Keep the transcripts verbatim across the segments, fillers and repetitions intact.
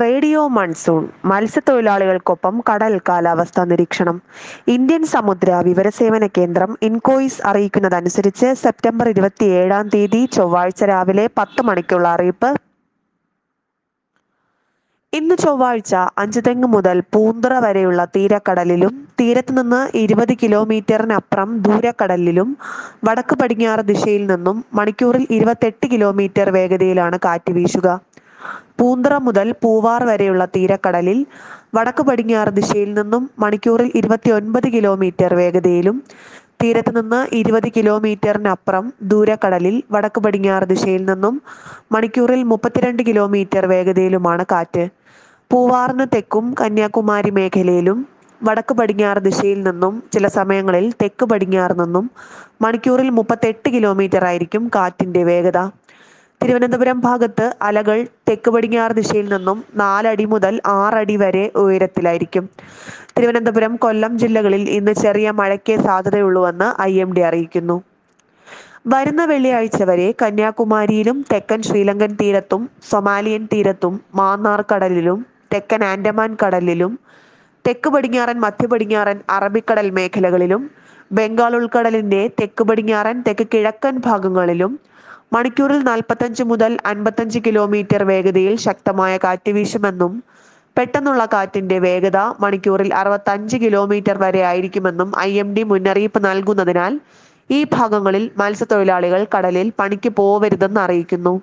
Radio monsoon മത്സ്യത്തൊഴിലാളികൾക്കൊപ്പം കടൽ കാലാവസ്ഥാ നിരീക്ഷണം. ഇന്ത്യൻ സമുദ്ര വിവരസേവന കേന്ദ്രം ഇൻകോയിസ് അറിയിക്കുന്നതനുസരിച്ച് സെപ്റ്റംബർ ഇരുപത്തിയേഴാം തീയതി ചൊവ്വാഴ്ച രാവിലെ പത്ത് മണിക്കുള്ള അറിയിപ്പ്. ഇന്ന് ചൊവ്വാഴ്ച അഞ്ചുതെങ്ങ് മുതൽ പൂന്തുറ വരെയുള്ള തീരക്കടലിലും തീരത്തുനിന്ന് ഇരുപത് കിലോമീറ്ററിനപ്പുറം ദൂരക്കടലിലും വടക്ക് പടിഞ്ഞാറ് ദിശയിൽ നിന്നും മണിക്കൂറിൽ ഇരുപത്തെട്ട് കിലോമീറ്റർ വേഗതയിലാണ് കാറ്റ് വീശുക. പൂന്തുറ മുതൽ പൂവാർ വരെയുള്ള തീരക്കടലിൽ വടക്ക് പടിഞ്ഞാറ് ദിശയിൽ നിന്നും മണിക്കൂറിൽ ഇരുപത്തിയൊൻപത് കിലോമീറ്റർ വേഗതയിലും തീരത്ത് നിന്ന് ഇരുപത് കിലോമീറ്ററിനപ്പുറം ദൂരക്കടലിൽ വടക്ക് പടിഞ്ഞാറ് ദിശയിൽ നിന്നും മണിക്കൂറിൽ മുപ്പത്തിരണ്ട് കിലോമീറ്റർ വേഗതയിലുമാണ് കാറ്റ്. പൂവാറിന് തെക്കും കന്യാകുമാരി മേഖലയിലും വടക്ക് പടിഞ്ഞാറ് ദിശയിൽ നിന്നും ചില സമയങ്ങളിൽ തെക്ക് പടിഞ്ഞാറ് നിന്നും മണിക്കൂറിൽ മുപ്പത്തെട്ട് കിലോമീറ്റർ ആയിരിക്കും കാറ്റിന്റെ വേഗത. തിരുവനന്തപുരം ഭാഗത്ത് അലകൾ തെക്ക് പടിഞ്ഞാറ് ദിശയിൽ നിന്നും നാലടി മുതൽ ആറടി വരെ ഉയരത്തിലായിരിക്കും. തിരുവനന്തപുരം, കൊല്ലം ജില്ലകളിൽ ഇന്ന് ചെറിയ മഴയ്ക്ക് സാധ്യതയുള്ളൂവെന്ന് ഐ എം ഡി അറിയിക്കുന്നു. വരുന്ന വെള്ളിയാഴ്ച വരെ കന്യാകുമാരിയിലും തെക്കൻ ശ്രീലങ്കൻ തീരത്തും സൊമാലിയൻ തീരത്തും മാന്നാർ കടലിലും തെക്കൻ ആൻഡമാൻ കടലിലും തെക്ക് പടിഞ്ഞാറൻ മധ്യ പടിഞ്ഞാറൻ അറബിക്കടൽ മേഖലകളിലും ബംഗാൾ ഉൾക്കടലിന്റെ തെക്ക് പടിഞ്ഞാറൻ തെക്ക് കിഴക്കൻ ഭാഗങ്ങളിലും മണിക്കൂറിൽ നാൽപ്പത്തഞ്ച് മുതൽ അൻപത്തഞ്ച് കിലോമീറ്റർ വേഗതയിൽ ശക്തമായ കാറ്റ് വീശുമെന്നും പെട്ടെന്നുള്ള കാറ്റിന്റെ വേഗത മണിക്കൂറിൽ അറുപത്തഞ്ച് കിലോമീറ്റർ വരെ ആയിരിക്കുമെന്നും ഐ എം ഡി മുന്നറിയിപ്പ് നൽകുന്നതിനാൽ ഈ ഭാഗങ്ങളിൽ മത്സ്യത്തൊഴിലാളികൾ കടലിൽ പണിക്ക് പോവരുതെന്ന് അറിയിക്കുന്നു.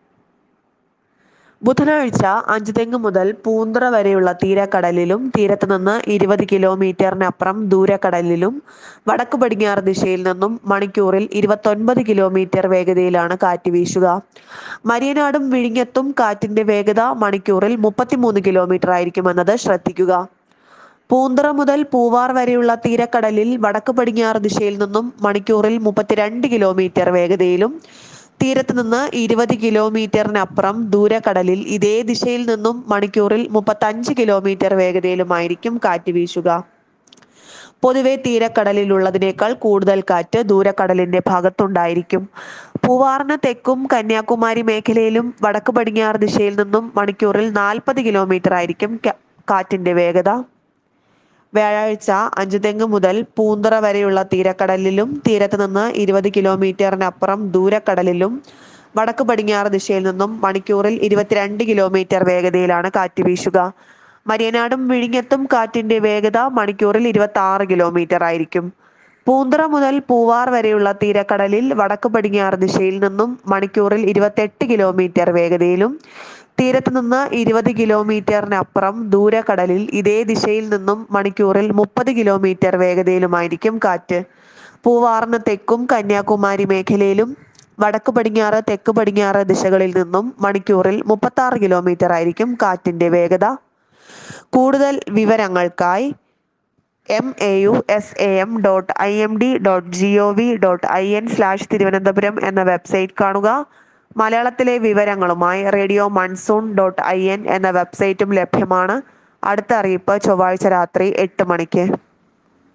ബുധനാഴ്ച അഞ്ചുതെങ്ങ് മുതൽ പൂന്തുറ വരെയുള്ള തീരക്കടലിലും തീരത്ത് നിന്ന് ഇരുപത് കിലോമീറ്ററിനപ്പുറം ദൂരക്കടലിലും വടക്ക് പടിഞ്ഞാറ് ദിശയിൽ നിന്നും മണിക്കൂറിൽ ഇരുപത്തൊൻപത് കിലോമീറ്റർ വേഗതയിലാണ് കാറ്റ് വീശുക. മരിയനാടും വിഴിഞ്ഞത്തും കാറ്റിന്റെ വേഗത മണിക്കൂറിൽ മുപ്പത്തിമൂന്ന് കിലോമീറ്റർ ആയിരിക്കുമെന്നത് ശ്രദ്ധിക്കുക. പൂന്തുറ മുതൽ പൂവാർ വരെയുള്ള തീരക്കടലിൽ വടക്ക് പടിഞ്ഞാറ് ദിശയിൽ നിന്നും മണിക്കൂറിൽ മുപ്പത്തിരണ്ട് കിലോമീറ്റർ വേഗതയിലും തീരത്ത് നിന്ന് ഇരുപത് കിലോമീറ്ററിനപ്പുറം ദൂരക്കടലിൽ ഇതേ ദിശയിൽ നിന്നും മണിക്കൂറിൽ മുപ്പത്തഞ്ച് കിലോമീറ്റർ വേഗതയിലുമായിരിക്കും കാറ്റ് വീശുക. പൊതുവെ തീരക്കടലിലുള്ളതിനേക്കാൾ കൂടുതൽ കാറ്റ് ദൂരക്കടലിന്റെ ഭാഗത്തുണ്ടായിരിക്കും. പൂവാറിന് തെക്കും കന്യാകുമാരി മേഖലയിലും വടക്ക് പടിഞ്ഞാറ് ദിശയിൽ നിന്നും മണിക്കൂറിൽ നാൽപ്പത് കിലോമീറ്റർ ആയിരിക്കും കാറ്റിന്റെ വേഗത. വ്യാഴാഴ്ച അഞ്ചുതെങ്ങ് മുതൽ പൂന്തുറ വരെയുള്ള തീരക്കടലിലും തീരത്ത് നിന്ന് ഇരുപത് കിലോമീറ്ററിനപ്പുറം ദൂരക്കടലിലും വടക്ക് പടിഞ്ഞാറ് ദിശയിൽ നിന്നും മണിക്കൂറിൽ ഇരുപത്തിരണ്ട് കിലോമീറ്റർ വേഗതയിലാണ് കാറ്റ് വീശുക. മരിയനാടും വിഴിഞ്ഞത്തും കാറ്റിന്റെ വേഗത മണിക്കൂറിൽ ഇരുപത്തി ആറ് കിലോമീറ്റർ ആയിരിക്കും. പൂന്തുറ മുതൽ പൂവാർ വരെയുള്ള തീരക്കടലിൽ വടക്ക് പടിഞ്ഞാറ് ദിശയിൽ നിന്നും മണിക്കൂറിൽ ഇരുപത്തെട്ട് കിലോമീറ്റർ വേഗതയിലും തീരത്ത് നിന്ന് ഇരുപത് കിലോമീറ്ററിനപ്പുറം ദൂരക്കടലിൽ ഇതേ ദിശയിൽ നിന്നും മണിക്കൂറിൽ മുപ്പത് കിലോമീറ്റർ വേഗതയിലുമായിരിക്കും കാറ്റ്. പൂവാറിന് തെക്കും കന്യാകുമാരി മേഖലയിലും വടക്ക് പടിഞ്ഞാറ് തെക്ക് പടിഞ്ഞാറ് ദിശകളിൽ നിന്നും മണിക്കൂറിൽ മുപ്പത്തി ആറ് കിലോമീറ്റർ ആയിരിക്കും കാറ്റിന്റെ വേഗത. കൂടുതൽ വിവരങ്ങൾക്കായി M A U S A M dot I M D dot G O V dot I N slash Thiruvananthapuram എന്ന വെബ്സൈറ്റ് കാണുക. മലയാളത്തിലെ വിവരങ്ങളുമായി radio monsoon dot I N എന്ന വെബ്സൈറ്റും ലഭ്യമാണ്. അടുത്ത അറിയിപ്പ് ചൊവ്വാഴ്ച രാത്രി എട്ട് മണിക്ക്.